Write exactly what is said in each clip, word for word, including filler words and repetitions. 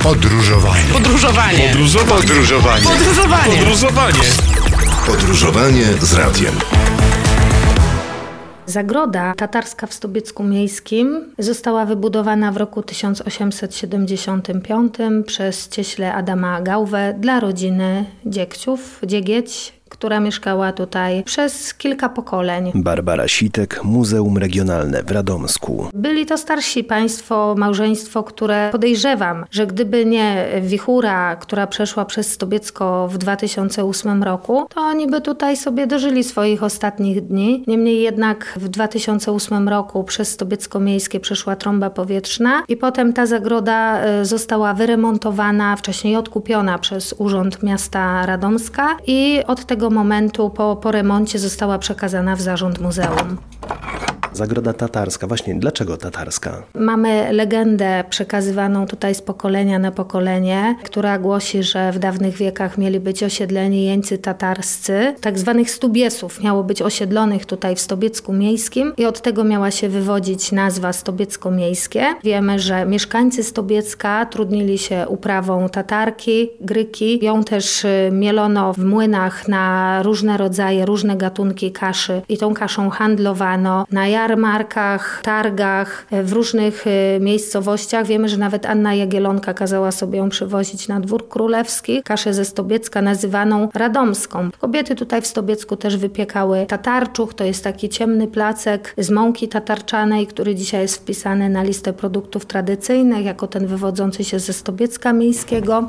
Podróżowanie. Podróżowanie. Podróżowanie. Podróżowanie. Podróżowanie. Podróżowanie. Podróżowanie z radiem. Zagroda tatarska w Stobiecku Miejskim została wybudowana w roku tysiąc osiemset siedemdziesiątym piątym przez cieśle Adama Gałwę dla rodziny Dziekciów, Dziegieć, która mieszkała tutaj przez kilka pokoleń. Barbara Sitek, Muzeum Regionalne w Radomsku. Byli to starsi państwo, małżeństwo, które podejrzewam, że gdyby nie wichura, która przeszła przez Stobiecko w dwa tysiące ósmym roku, to oni by tutaj sobie dożyli swoich ostatnich dni. Niemniej jednak w dwa tysiące ósmym roku przez Stobiecko Miejskie przeszła trąba powietrzna i potem ta zagroda została wyremontowana, wcześniej odkupiona przez Urząd Miasta Radomska i od tego momentu po, po remoncie została przekazana w zarząd muzeum. Zagroda tatarska. Właśnie, dlaczego tatarska? Mamy legendę przekazywaną tutaj z pokolenia na pokolenie, która głosi, że w dawnych wiekach mieli być osiedleni jeńcy tatarscy, tak zwanych Stubiesów. Miało być osiedlonych tutaj w Stobiecku Miejskim i od tego miała się wywodzić nazwa Stobiecko-Miejskie. Wiemy, że mieszkańcy Stobiecka trudnili się uprawą tatarki, gryki. Ją też mielono w młynach na różne rodzaje, różne gatunki kaszy i tą kaszą handlowano na jarmarkach, targach, w różnych miejscowościach. Wiemy, że nawet Anna Jagiellonka kazała sobie ją przywozić na dwór królewski. Kaszę ze Stobiecka nazywaną radomską. Kobiety tutaj w Stobiecku też wypiekały tatarczuch. To jest taki ciemny placek z mąki tatarczanej, który dzisiaj jest wpisany na listę produktów tradycyjnych, jako ten wywodzący się ze Stobiecka Miejskiego.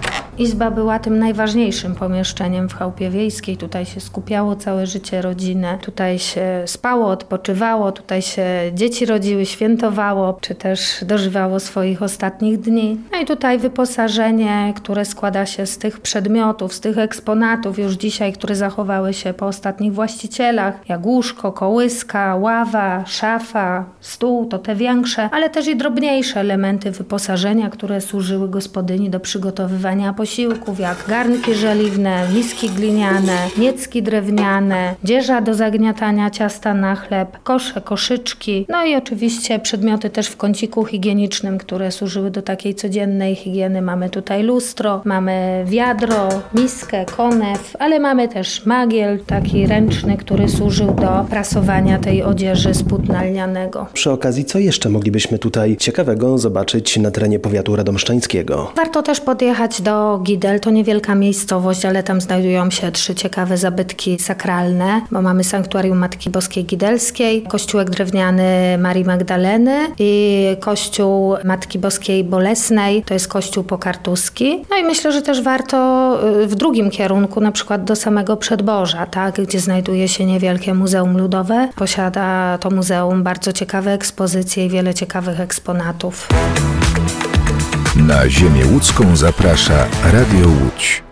Izba była tym najważniejszym pomieszczeniem w chałupie wiejskiej. Tutaj się skupiało całe życie rodziny. Tutaj się spało, odpoczywało, tutaj się dzieci rodziły, świętowało, czy też dożywało swoich ostatnich dni. No i tutaj wyposażenie, które składa się z tych przedmiotów, z tych eksponatów już dzisiaj, które zachowały się po ostatnich właścicielach, jak łóżko, kołyska, ława, szafa, stół, to te większe, ale też i drobniejsze elementy wyposażenia, które służyły gospodyni do przygotowywania posiłków, jak garnki żeliwne, miski gliniane, miecki drewniane, dzieża do zagniatania ciasta na chleb, kosze, koszyczki, no i oczywiście przedmioty też w kąciku higienicznym, które służyły do takiej codziennej higieny. Mamy tutaj lustro, mamy wiadro, miskę, konew, ale mamy też magiel, taki ręczny, który służył do prasowania tej odzieży z płótna lnianego. Przy okazji, co jeszcze moglibyśmy tutaj ciekawego zobaczyć na terenie powiatu radomszczańskiego? Warto też podjechać do Gidel, to niewielka miejscowość, ale tam znajdują się trzy ciekawe zabytki sakralne, bo mamy sanktuarium Matki Boskiej Gidelskiej, kościółek drewniany Marii Magdaleny i kościół Matki Boskiej Bolesnej, to jest kościół pokartuski. No i myślę, że też warto w drugim kierunku, na przykład do samego Przedboża, tak, gdzie znajduje się niewielkie Muzeum Ludowe. Posiada to muzeum bardzo ciekawe ekspozycje i wiele ciekawych eksponatów. Na ziemię łódzką zaprasza Radio Łódź.